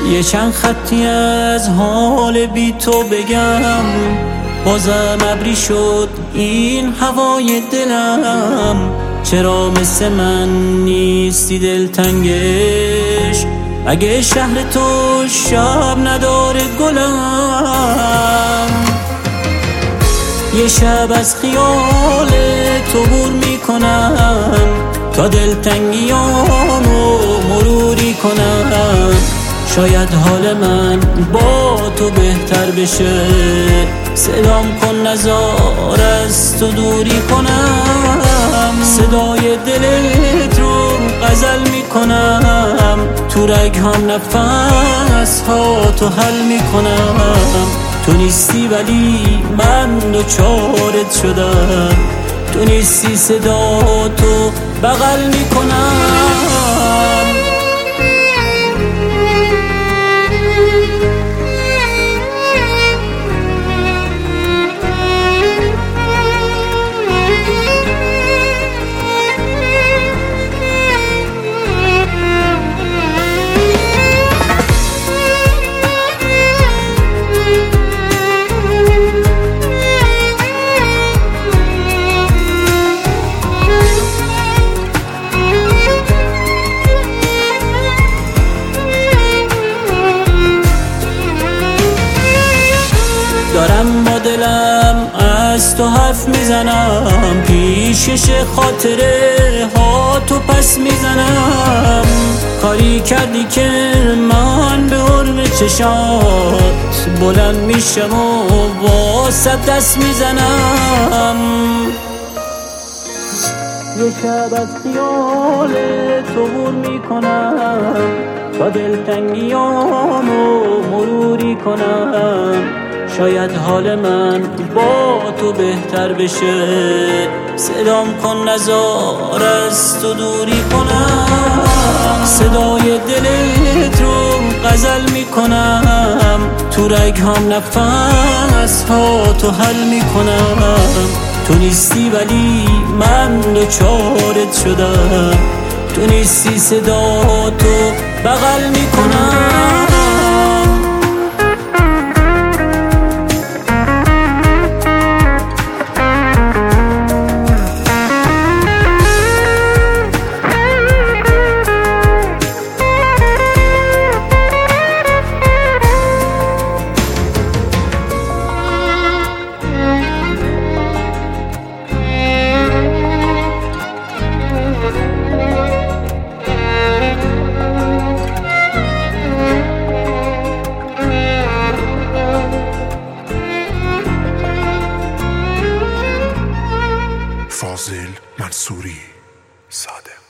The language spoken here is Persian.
یه چند خطی از حال بی تو بگم، بازم ابری شد این هوای دلم. چرا مثل من نیستی دلتنگش، اگه شهر تو شب نداره گلم؟ یه شب از خیال تو بور میکنم تا دلتنگیامو مروری کنم. شاید حال من با تو بهتر بشه، صدام کن نزار از تو دوری کنم. صدای دلت رو غزل میکنم، تو رگ‌هام نفس ها تو حل میکنم. تو نیستی ولی من دوچارت شدم، تو نیستی صدا تو بغل میکنم. دارم با دلم از تو حرف میزنم، پیشش خاطره ها تو پس میزنم. کاری کردی که من به حرم چشات بلند میشم و واسه دست میزنم. یه شب از خیال تو بور میکنم تا دلتنگیامو مروری کنم. شاید حال من با تو بهتر بشه، صدام کن نزار از تو دوری کنم. صدای دلت رو غزل میکنم، تو رگ‌هام نفس ها تو حل میکنم. تو نیستی ولی من دوچارت شدم، تو نیستی صدا تو بغل میکنم. فاضل منصوری صادق.